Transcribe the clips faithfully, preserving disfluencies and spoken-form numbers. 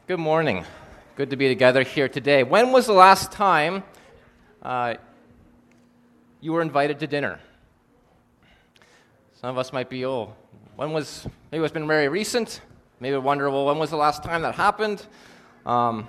Good morning. Good to be together here today. When was the last time uh, you were invited to dinner? Some of us might be, oh, when was, maybe it's been very recent. Maybe wonder, well, when was the last time that happened? Um,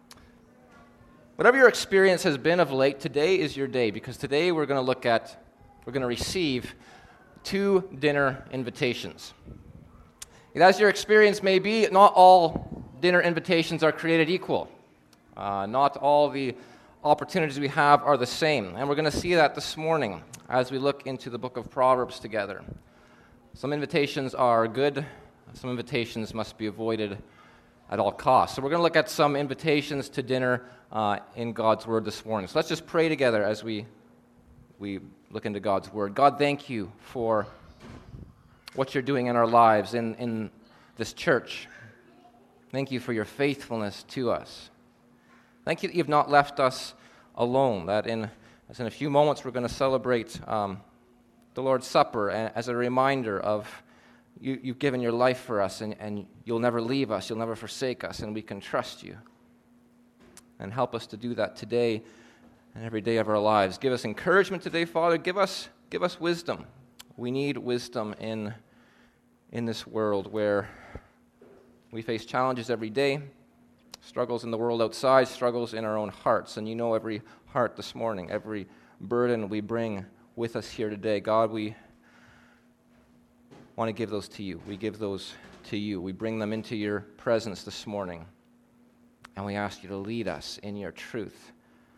whatever your experience has been of late, today is your day, because today we're going to look at, we're going to receive two dinner invitations. And as your experience may be, not all dinner invitations are created equal. Uh, not all the opportunities we have are the same. And we're going to see that this morning as we look into the book of Proverbs together. Some invitations are good. Some invitations must be avoided at all costs. So we're going to look at some invitations to dinner uh, in God's Word this morning. So let's just pray together as we, we look into God's Word. God, thank you for what you're doing in our lives, in, in this church. Thank you for your faithfulness to us. Thank you that you've not left us alone, that in, as in a few moments we're going to celebrate um, the Lord's Supper as a reminder of you, you've given your life for us, and, and you'll never leave us, you'll never forsake us, and we can trust you. And help us to do that today and every day of our lives. Give us encouragement today, Father. Give us, give us wisdom. We need wisdom in, in this world where we face challenges every day, struggles in the world outside, struggles in our own hearts. And you know every heart this morning, every burden we bring with us here today. God, we want to give those to you. We give those to you. We bring them into your presence this morning. And we ask you to lead us in your truth.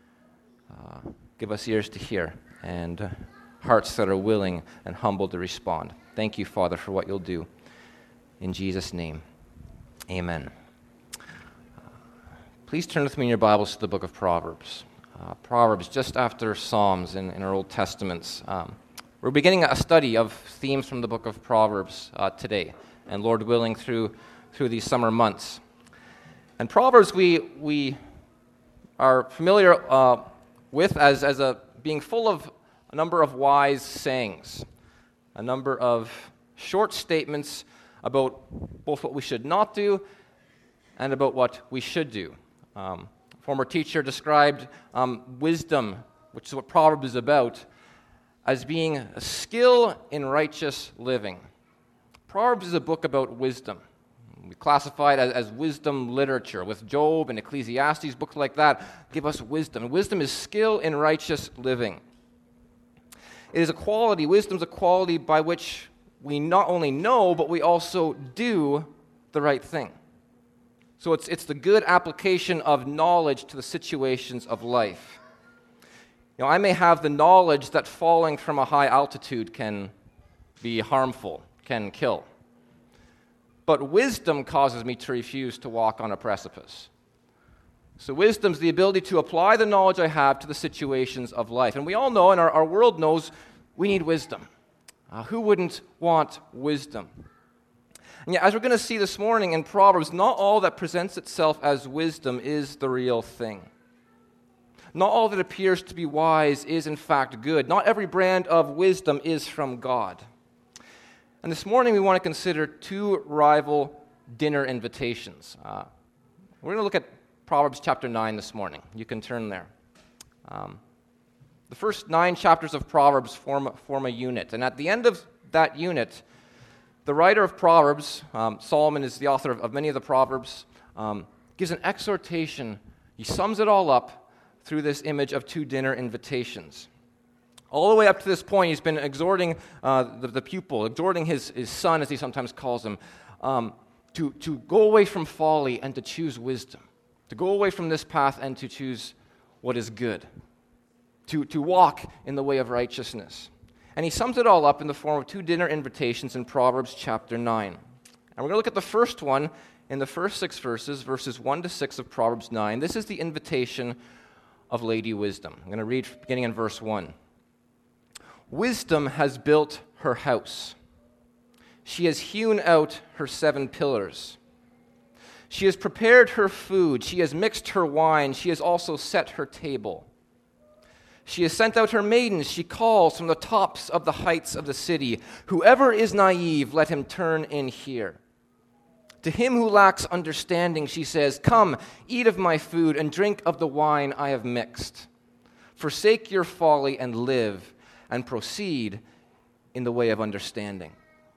Uh, give us ears to hear and uh, hearts that are willing and humble to respond. Thank you, Father, for what you'll do. In Jesus' name. Amen. Uh, please turn with me in your Bibles to the book of Proverbs. Uh, Proverbs, just after Psalms in, in our Old Testaments. Um, we're beginning a study of themes from the book of Proverbs uh, today, and Lord willing, through through these summer months. And Proverbs we we are familiar uh, with as as a being full of a number of wise sayings, a number of short statements about both what we should not do and about what we should do. Um, a former teacher described um, wisdom, which is what Proverbs is about, as being a skill in righteous living. Proverbs is a book about wisdom. We classify it as, as wisdom literature, with Job and Ecclesiastes, books like that give us wisdom. And wisdom is skill in righteous living. It is a quality, wisdom is a quality by which we not only know, but we also do the right thing. So it's it's the good application of knowledge to the situations of life. You know, I may have the knowledge that falling from a high altitude can be harmful, can kill. But wisdom causes me to refuse to walk on a precipice. So wisdom is the ability to apply the knowledge I have to the situations of life. And we all know, and our, our world knows, we need wisdom. Uh, who wouldn't want wisdom? And yet, as we're going to see this morning in Proverbs, not all that presents itself as wisdom is the real thing. Not all that appears to be wise is in fact good. Not every brand of wisdom is from God. And this morning we want to consider two rival dinner invitations. Uh, we're going to look at Proverbs chapter nine this morning. You can turn there. Um, The first nine chapters of Proverbs form, form a unit. And at the end of that unit, the writer of Proverbs, um, Solomon is the author of, of many of the Proverbs, um, gives an exhortation. He sums it all up through this image of two dinner invitations. All the way up to this point, he's been exhorting uh, the, the pupil, exhorting his, his son, as he sometimes calls him, um, to, to go away from folly and to choose wisdom, to go away from this path and to choose what is good. To, to walk in the way of righteousness. And he sums it all up in the form of two dinner invitations in Proverbs chapter nine. And we're going to look at the first one in the first six verses, verses one to six of Proverbs nine. This is the invitation of Lady Wisdom. I'm going to read beginning in verse one. Wisdom has built her house. She has hewn out her seven pillars. She has prepared her food. She has mixed her wine. She has also set her table. She has sent out her maidens. She calls from the tops of the heights of the city. Whoever is naive, let him turn in here. To him who lacks understanding, she says, come, eat of my food and drink of the wine I have mixed. Forsake your folly and live, and proceed in the way of understanding.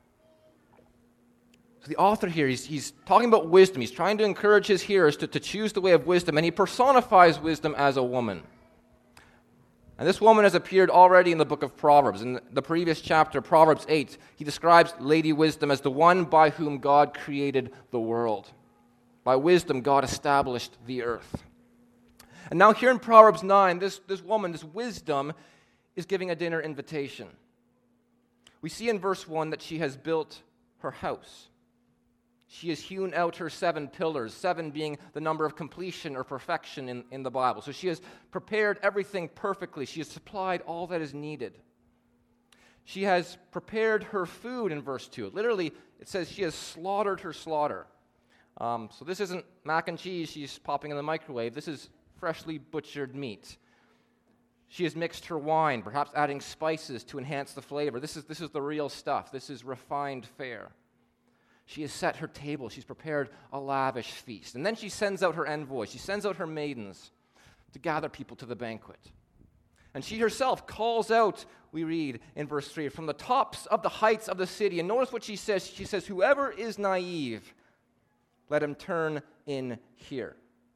So the author here, he's, he's talking about wisdom. He's trying to encourage his hearers to, to choose the way of wisdom, and he personifies wisdom as a woman. And this woman has appeared already in the book of Proverbs. In the previous chapter, Proverbs eight, he describes Lady Wisdom as the one by whom God created the world. By wisdom, God established the earth. And now here in Proverbs nine, this, this woman, this wisdom, is giving a dinner invitation. We see in verse one that she has built her house. She has hewn out her seven pillars, seven being the number of completion or perfection in, in the Bible. So she has prepared everything perfectly. She has supplied all that is needed. She has prepared her food in verse two. Literally, it says she has slaughtered her slaughter. Um, so this isn't mac and cheese she's popping in the microwave. This is freshly butchered meat. She has mixed her wine, perhaps adding spices to enhance the flavor. This is, this is the real stuff. This is refined fare. She has set her table. She's prepared a lavish feast. And then she sends out her envoys. She sends out her maidens to gather people to the banquet. And she herself calls out, we read in verse three, from the tops of the heights of the city. And notice what she says. She says, whoever is naive, let him turn in here.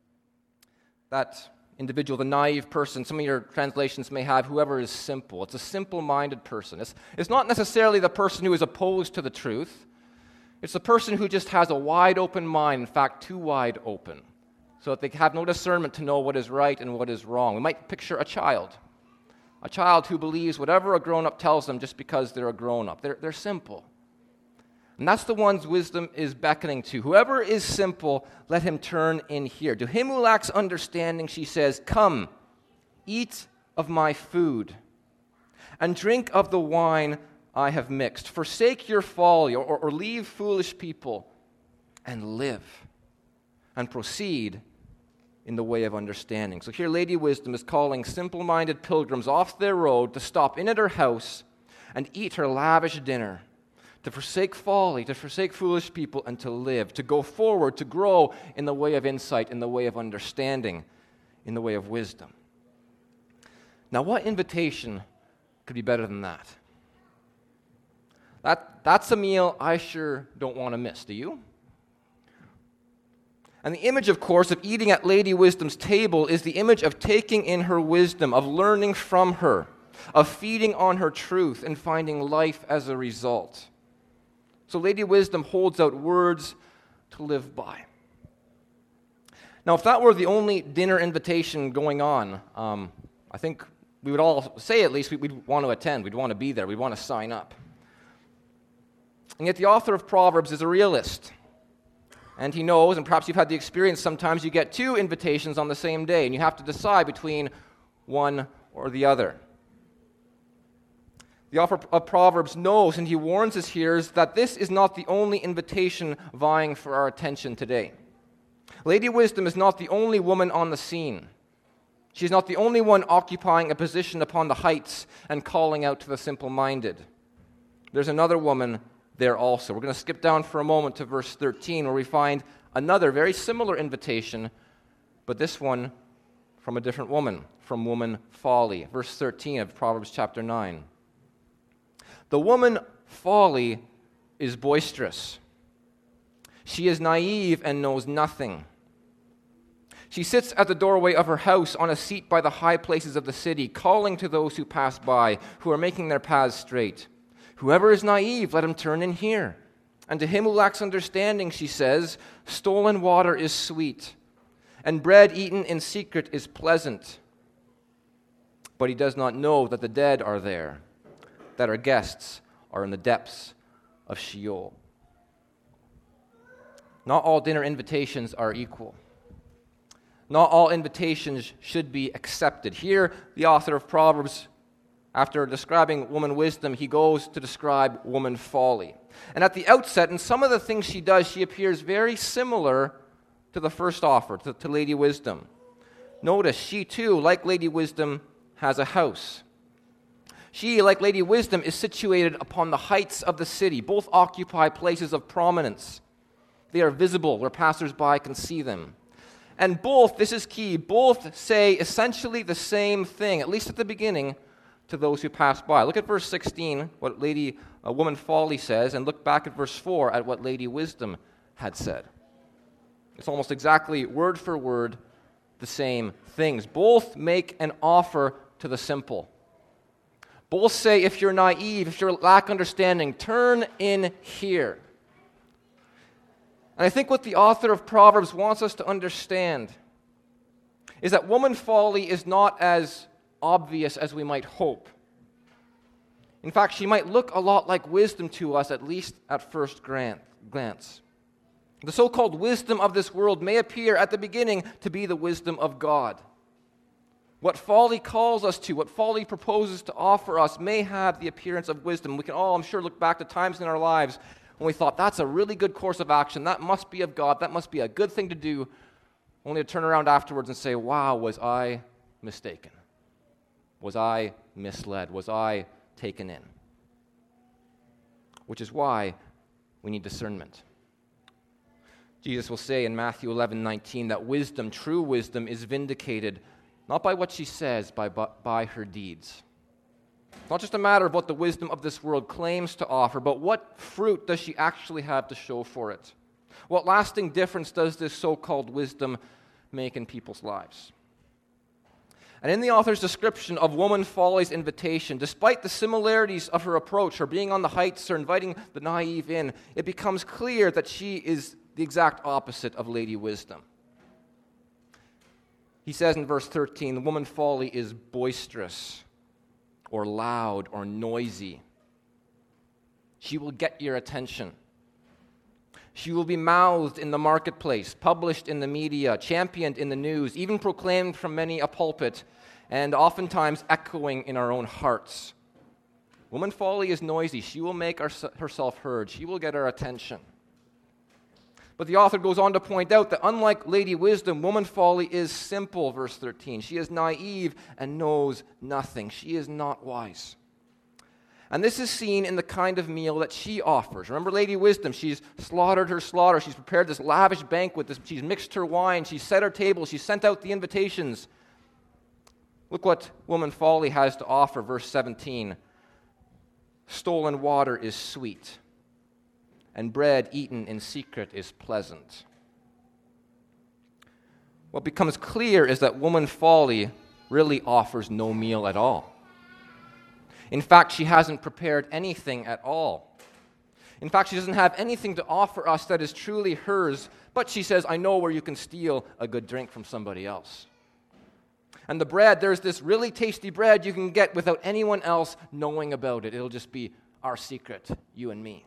That individual, the naive person, some of your translations may have whoever is simple. It's a simple-minded person. It's, it's not necessarily the person who is opposed to the truth. It's the person who just has a wide open mind, in fact, too wide open, so that they have no discernment to know what is right and what is wrong. We might picture a child, a child who believes whatever a grown-up tells them just because they're a grown-up. They're, they're simple. And that's the one's wisdom is beckoning to. Whoever is simple, let him turn in here. To him who lacks understanding, she says, come, eat of my food, and drink of the wine I have mixed. Forsake your folly, or, or, or leave foolish people, and live, and proceed in the way of understanding. So here Lady Wisdom is calling simple-minded pilgrims off their road to stop in at her house and eat her lavish dinner, to forsake folly, to forsake foolish people, and to live, to go forward, to grow in the way of insight, in the way of understanding, in the way of wisdom. Now, what invitation could be better than that? That, that's a meal I sure don't want to miss, do you? And the image, of course, of eating at Lady Wisdom's table is the image of taking in her wisdom, of learning from her, of feeding on her truth and finding life as a result. So Lady Wisdom holds out words to live by. Now, if that were the only dinner invitation going on, um, I think we would all say at least we'd want to attend, we'd want to be there, we'd want to sign up. And yet the author of Proverbs is a realist. And he knows, and perhaps you've had the experience, sometimes you get two invitations on the same day, and you have to decide between one or the other. The author of Proverbs knows, and he warns his hearers, that this is not the only invitation vying for our attention today. Lady Wisdom is not the only woman on the scene. She's not the only one occupying a position upon the heights and calling out to the simple-minded. There's another woman there also. We're going to skip down for a moment to verse thirteen, where we find another very similar invitation, but this one from a different woman, from woman Folly. Verse thirteen of Proverbs chapter nine. The woman Folly is boisterous. She is naive and knows nothing. She sits at the doorway of her house on a seat by the high places of the city, calling to those who pass by, who are making their paths straight. Whoever is naive, let him turn in here. And to him who lacks understanding, she says, stolen water is sweet, and bread eaten in secret is pleasant. But he does not know that the dead are there, that our guests are in the depths of Sheol. Not all dinner invitations are equal. Not all invitations should be accepted. Here, the author of Proverbs, after describing woman wisdom, he goes to describe woman folly. And at the outset, in some of the things she does, she appears very similar to the first offer, to, to Lady Wisdom. Notice, she too, like Lady Wisdom, has a house. She, like Lady Wisdom, is situated upon the heights of the city. Both occupy places of prominence. They are visible where passersby can see them. And both, this is key, both say essentially the same thing, at least at the beginning, to those who pass by. Look at verse sixteen, what Lady uh, Woman Folly says, and look back at verse four at what Lady Wisdom had said. It's almost exactly word for word the same things. Both make an offer to the simple. Both say, if you're naive, if you lack understanding, turn in here. And I think what the author of Proverbs wants us to understand is that woman folly is not as obvious as we might hope. In fact, she might look a lot like wisdom to us, at least at first glance. The so-called wisdom of this world may appear at the beginning to be the wisdom of God. What folly calls us to, what folly proposes to offer us, may have the appearance of wisdom. We can all, I'm sure, look back to times in our lives when we thought, that's a really good course of action, that must be of God, that must be a good thing to do, only to turn around afterwards and say, wow, was I mistaken? Was I misled? Was I taken in? Which is why we need discernment. Jesus will say in Matthew eleven nineteen that wisdom, true wisdom, is vindicated not by what she says, but by, by her deeds. It's not just a matter of what the wisdom of this world claims to offer, but what fruit does she actually have to show for it? What lasting difference does this so-called wisdom make in people's lives? And in the author's description of Woman Folly's invitation, despite the similarities of her approach, her being on the heights, her inviting the naive in, it becomes clear that she is the exact opposite of Lady Wisdom. He says in verse thirteen, the woman folly is boisterous or loud or noisy. She will get your attention. She will be mouthed in the marketplace, published in the media, championed in the news, even proclaimed from many a pulpit, and oftentimes echoing in our own hearts. Woman folly is noisy. She will make our, herself heard. She will get our attention. But the author goes on to point out that unlike Lady Wisdom, woman folly is simple, verse thirteen. She is naive and knows nothing. She is not wise. And this is seen in the kind of meal that she offers. Remember Lady Wisdom, she's slaughtered her slaughter. She's prepared this lavish banquet. This, she's mixed her wine. She's set her table. She's sent out the invitations. Look what woman folly has to offer, verse seventeen. Stolen water is sweet, and bread eaten in secret is pleasant. What becomes clear is that woman folly really offers no meal at all. In fact, she hasn't prepared anything at all. In fact, she doesn't have anything to offer us that is truly hers, but she says, I know where you can steal a good drink from somebody else. And the bread, there's this really tasty bread you can get without anyone else knowing about it. It'll just be our secret, you and me.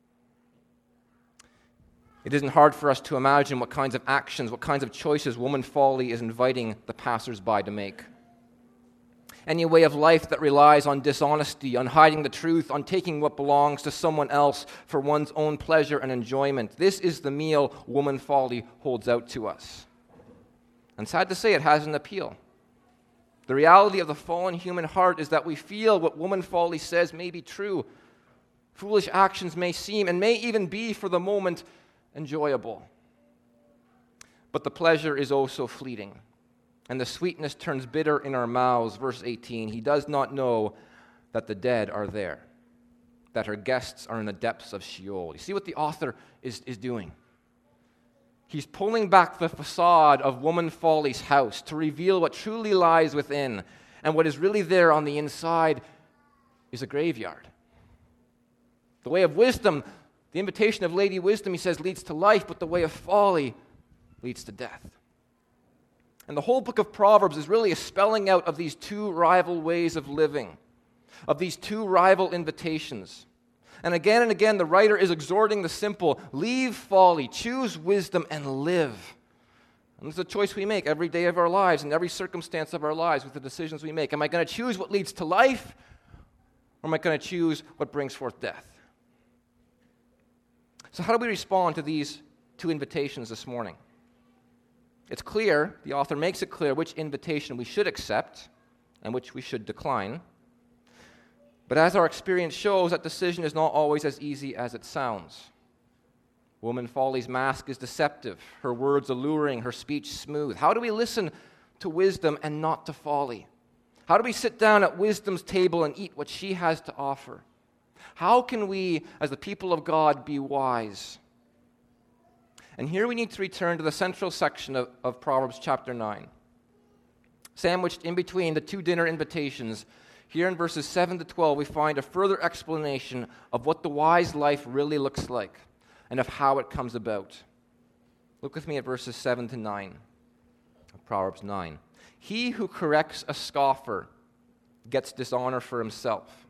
It isn't hard for us to imagine what kinds of actions, what kinds of choices woman folly is inviting the passersby to make. Any way of life that relies on dishonesty, on hiding the truth, on taking what belongs to someone else for one's own pleasure and enjoyment. This is the meal woman folly holds out to us. And sad to say, it has an appeal. The reality of the fallen human heart is that we feel what woman folly says may be true. Foolish actions may seem, and may even be for the moment, enjoyable. But the pleasure is oh so fleeting, and the sweetness turns bitter in our mouths. Verse eighteen, he does not know that the dead are there, that her guests are in the depths of Sheol. You see what the author is, is doing? He's pulling back the facade of woman folly's house to reveal what truly lies within, and what is really there on the inside is a graveyard. The way of wisdom, the invitation of Lady Wisdom, he says, leads to life, but the way of folly leads to death. And the whole book of Proverbs is really a spelling out of these two rival ways of living, of these two rival invitations. And again and again, the writer is exhorting the simple, leave folly, choose wisdom, and live. And this is a choice we make every day of our lives, in every circumstance of our lives, with the decisions we make. Am I going to choose what leads to life, or am I going to choose what brings forth death? So how do we respond to these two invitations this morning? It's clear, the author makes it clear, which invitation we should accept and which we should decline. But as our experience shows, that decision is not always as easy as it sounds. Woman folly's mask is deceptive, her words alluring, her speech smooth. How do we listen to wisdom and not to folly? How do we sit down at wisdom's table and eat what she has to offer? How can we, as the people of God, be wise? And here we need to return to the central section of, of Proverbs chapter nine. Sandwiched in between the two dinner invitations, here in verses seven to twelve, we find a further explanation of what the wise life really looks like and of how it comes about. Look with me at verses seven to nine of Proverbs nine. He who corrects a scoffer gets dishonor for himself,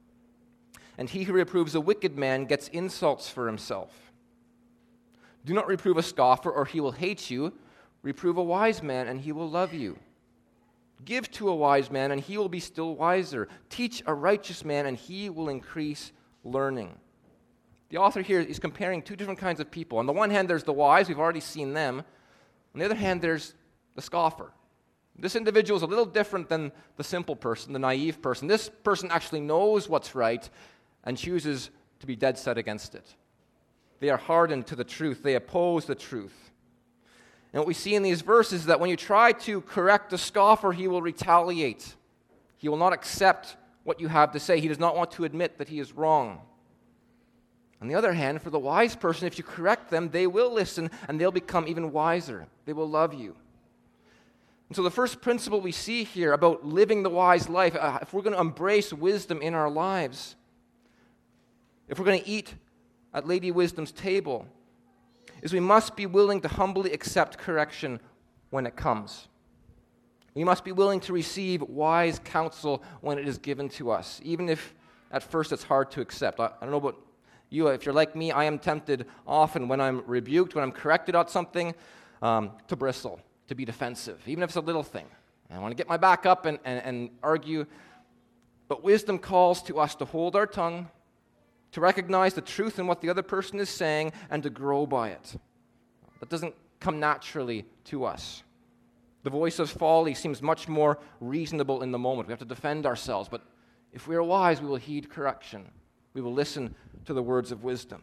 and he who reproves a wicked man gets insults for himself. Do not reprove a scoffer, or he will hate you. Reprove a wise man, and he will love you. Give to a wise man, and he will be still wiser. Teach a righteous man, and he will increase learning. The author here is comparing two different kinds of people. On the one hand, there's the wise. We've already seen them. On the other hand, there's the scoffer. This individual is a little different than the simple person, the naive person. This person actually knows what's right and chooses to be dead set against it. They are hardened to the truth. They oppose the truth. And what we see in these verses is that when you try to correct a scoffer, he will retaliate. He will not accept what you have to say. He does not want to admit that he is wrong. On the other hand, for the wise person, if you correct them, they will listen and they'll become even wiser. They will love you. And so the first principle we see here about living the wise life, uh, if we're going to embrace wisdom in our lives, if we're going to eat at Lady Wisdom's table, is we must be willing to humbly accept correction when it comes. We must be willing to receive wise counsel when it is given to us, even if at first it's hard to accept. I, I don't know about you, if you're like me, I am tempted often when I'm rebuked, when I'm corrected on something, um, to bristle, to be defensive, even if it's a little thing. I want to get my back up and, and, and argue. But wisdom calls to us to hold our tongue, to recognize the truth in what the other person is saying, and to grow by it. That doesn't come naturally to us. The voice of folly seems much more reasonable in the moment. We have to defend ourselves. But if we are wise, we will heed correction. We will listen to the words of wisdom.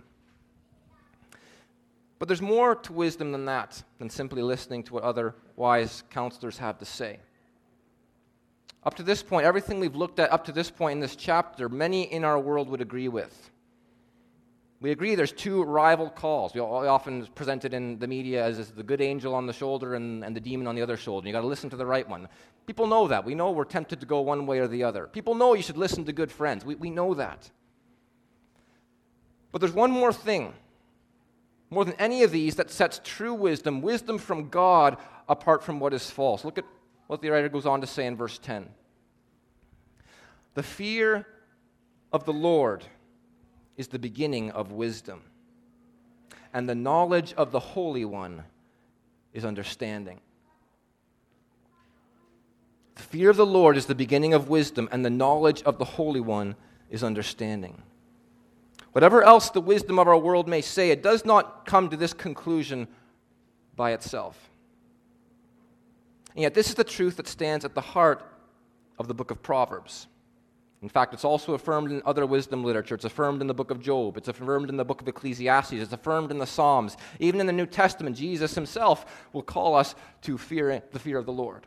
But there's more to wisdom than that, than simply listening to what other wise counselors have to say. Up to this point, everything we've looked at up to this point in this chapter, many in our world would agree with. We agree there's two rival calls. We often present it in the media as the good angel on the shoulder and, and the demon on the other shoulder. You've got to listen to the right one. People know that. We know we're tempted to go one way or the other. People know you should listen to good friends. We, we know that. But there's one more thing, more than any of these, that sets true wisdom, wisdom from God, apart from what is false. Look at what the writer goes on to say in verse ten. The fear of the Lord is the beginning of wisdom, and the knowledge of the Holy One is understanding. The fear of the Lord is the beginning of wisdom, and the knowledge of the Holy One is understanding. Whatever else the wisdom of our world may say, it does not come to this conclusion by itself. And yet this is the truth that stands at the heart of the book of Proverbs. In fact, it's also affirmed in other wisdom literature. It's affirmed in the book of Job. It's affirmed in the book of Ecclesiastes. It's affirmed in the Psalms. Even in the New Testament, Jesus himself will call us to fear the fear of the Lord.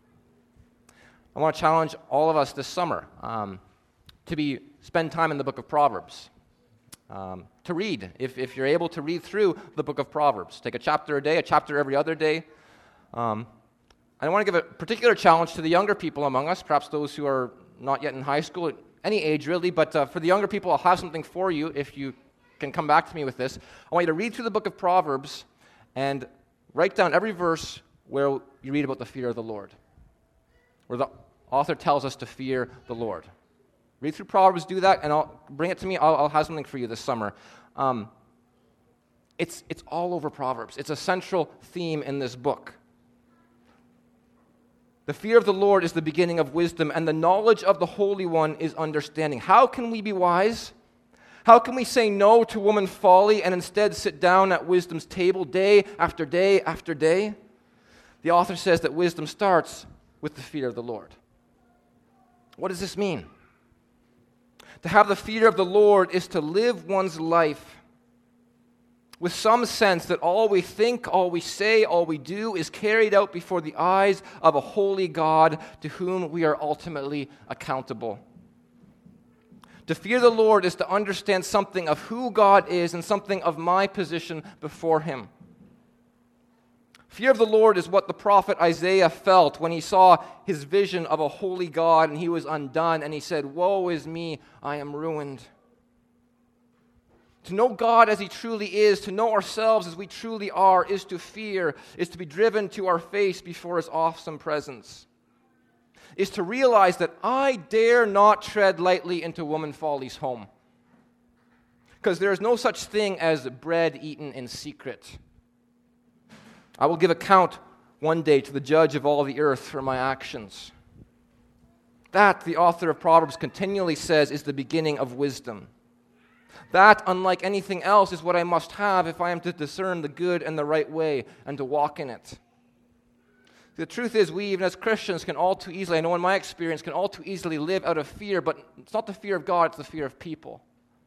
I want to challenge all of us this summer um, to be spend time in the book of Proverbs. Um, to read, if, if you're able to read through the book of Proverbs. Take a chapter a day, a chapter every other day. Um, I want to give a particular challenge to the younger people among us, perhaps those who are not yet in high school, any age really, but uh, for the younger people, I'll have something for you if you can come back to me with this. I want you to read through the book of Proverbs and write down every verse where you read about the fear of the Lord, where the author tells us to fear the Lord. Read through Proverbs, do that, and I'll bring it to me. I'll, I'll have something for you this summer. Um, it's, it's all over Proverbs. It's a central theme in this book. The fear of the Lord is the beginning of wisdom, and the knowledge of the Holy One is understanding. How can we be wise? How can we say no to woman folly and instead sit down at wisdom's table day after day after day? The author says that wisdom starts with the fear of the Lord. What does this mean? To have the fear of the Lord is to live one's life with some sense that all we think, all we say, all we do is carried out before the eyes of a holy God to whom we are ultimately accountable. To fear the Lord is to understand something of who God is and something of my position before Him. Fear of the Lord is what the prophet Isaiah felt when he saw his vision of a holy God and he was undone, and he said, "Woe is me, I am ruined." To know God as He truly is, to know ourselves as we truly are, is to fear, is to be driven to our face before His awesome presence, is to realize that I dare not tread lightly into woman Folly's home, because there is no such thing as bread eaten in secret. I will give account one day to the judge of all the earth for my actions. That, the author of Proverbs continually says, is the beginning of wisdom. That, unlike anything else, is what I must have if I am to discern the good and the right way and to walk in it. The truth is, we, even as Christians, can all too easily, I know in my experience, can all too easily live out of fear, but it's not the fear of God, it's the fear of people.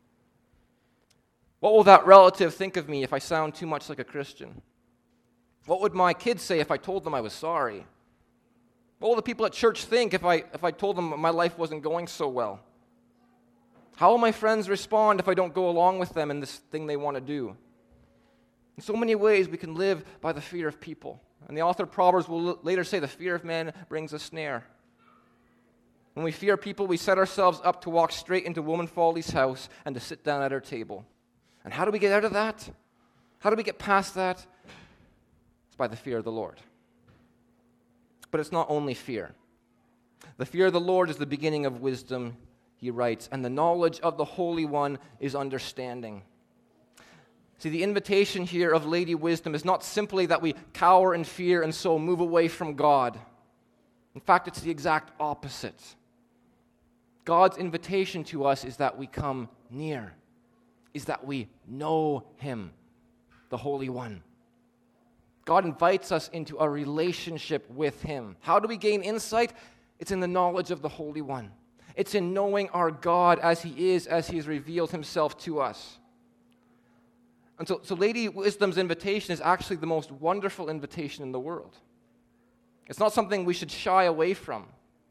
What will that relative think of me if I sound too much like a Christian? What would my kids say if I told them I was sorry? What will the people at church think if I, if I told them my life wasn't going so well? How will my friends respond if I don't go along with them in this thing they want to do? In so many ways, we can live by the fear of people. And the author of Proverbs will later say, the fear of man brings a snare. When we fear people, we set ourselves up to walk straight into woman Folly's house and to sit down at her table. And how do we get out of that? How do we get past that? It's by the fear of the Lord. But it's not only fear. The fear of the Lord is the beginning of wisdom, he writes, and the knowledge of the Holy One is understanding. See, the invitation here of Lady Wisdom is not simply that we cower in fear and so move away from God. In fact, it's the exact opposite. God's invitation to us is that we come near, is that we know Him, the Holy One. God invites us into a relationship with Him. How do we gain insight? It's in the knowledge of the Holy One. It's in knowing our God as He is, as He has revealed Himself to us. And so, so Lady Wisdom's invitation is actually the most wonderful invitation in the world. It's not something we should shy away from.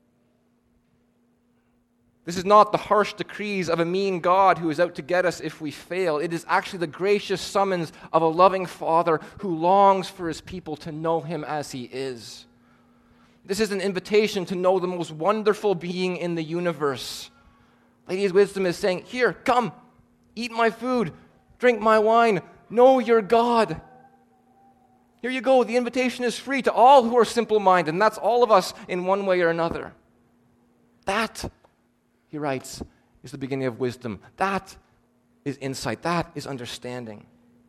This is not the harsh decrees of a mean God who is out to get us if we fail. It is actually the gracious summons of a loving Father who longs for His people to know Him as He is. This is an invitation to know the most wonderful being in the universe. Lady Wisdom is saying, here, come, eat my food, drink my wine, know your God. Here you go. The invitation is free to all who are simple-minded, and that's all of us in one way or another. That, he writes, is the beginning of wisdom. That is insight. That is understanding.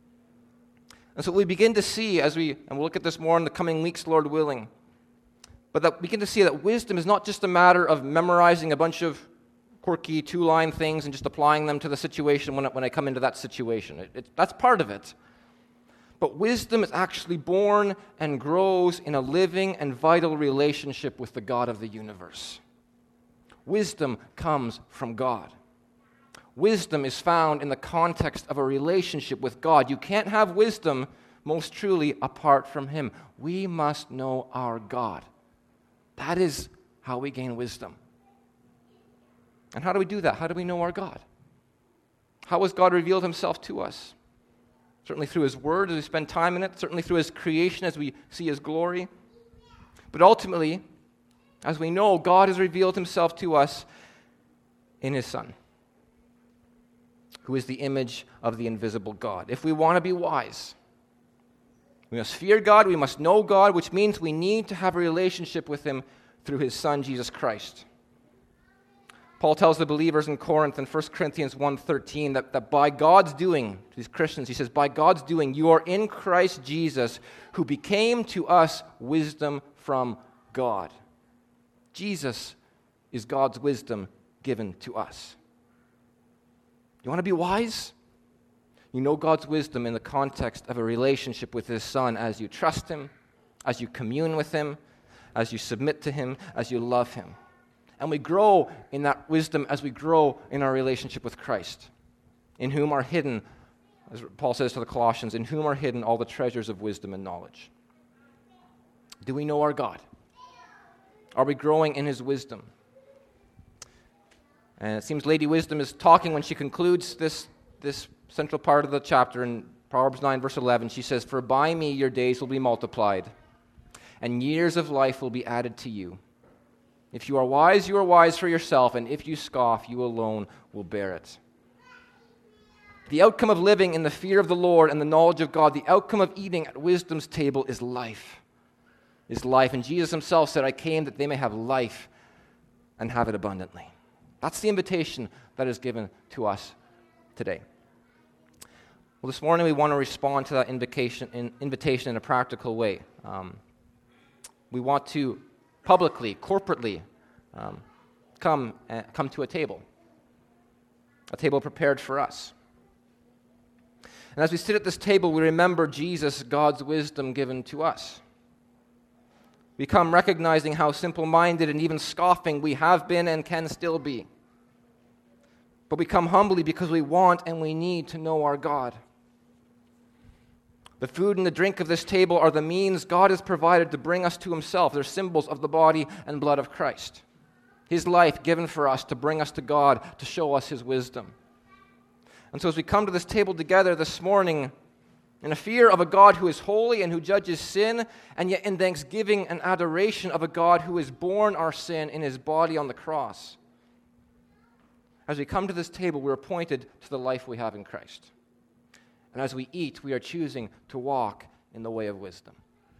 And so we begin to see, as we, and we'll look at this more in the coming weeks, Lord willing, but that we begin to see that wisdom is not just a matter of memorizing a bunch of quirky two-line things and just applying them to the situation when, when I come into that situation. It, it, that's part of it. But wisdom is actually born and grows in a living and vital relationship with the God of the universe. Wisdom comes from God. Wisdom is found in the context of a relationship with God. You can't have wisdom, most truly, apart from Him. We must know our God. That is how we gain wisdom. And how do we do that? How do we know our God? How has God revealed Himself to us? Certainly through His Word as we spend time in it, certainly through His creation as we see His glory. But ultimately, as we know, God has revealed Himself to us in His Son, who is the image of the invisible God. If we want to be wise, we must fear God, we must know God, which means we need to have a relationship with Him through His Son, Jesus Christ. Paul tells the believers in Corinth in First Corinthians one thirteen that, that by God's doing, to these Christians, he says, by God's doing, you are in Christ Jesus, who became to us wisdom from God. Jesus is God's wisdom given to us. You want to be wise? You know God's wisdom in the context of a relationship with His Son as you trust Him, as you commune with Him, as you submit to Him, as you love Him. And we grow in that wisdom as we grow in our relationship with Christ, in whom are hidden as Paul says to the Colossians, in whom are hidden all the treasures of wisdom and knowledge. Do we know our God? Are we growing in his wisdom? And it seems Lady Wisdom is talking when she concludes this, this central part of the chapter in Proverbs nine, verse eleven. She says, for by me your days will be multiplied, and years of life will be added to you. If you are wise, you are wise for yourself, and if you scoff, you alone will bear it. The outcome of living in the fear of the Lord and the knowledge of God, the outcome of eating at wisdom's table is life. Is life. And Jesus himself said, I came that they may have life and have it abundantly. That's the invitation that is given to us today. Well, this morning we want to respond to that invitation in, invitation in a practical way. Um, we want to publicly, corporately, um, come, uh, come to a table, a table prepared for us. And as we sit at this table, we remember Jesus, God's wisdom given to us. We come recognizing how simple-minded and even scoffing we have been and can still be. But we come humbly because we want and we need to know our God. The food and the drink of this table are the means God has provided to bring us to himself. They're symbols of the body and blood of Christ. His life given for us to bring us to God, to show us his wisdom. And so as we come to this table together this morning, in a fear of a God who is holy and who judges sin, and yet in thanksgiving and adoration of a God who has borne our sin in his body on the cross. As we come to this table, we're appointed to the life we have in Christ. And as we eat, we are choosing to walk in the way of wisdom.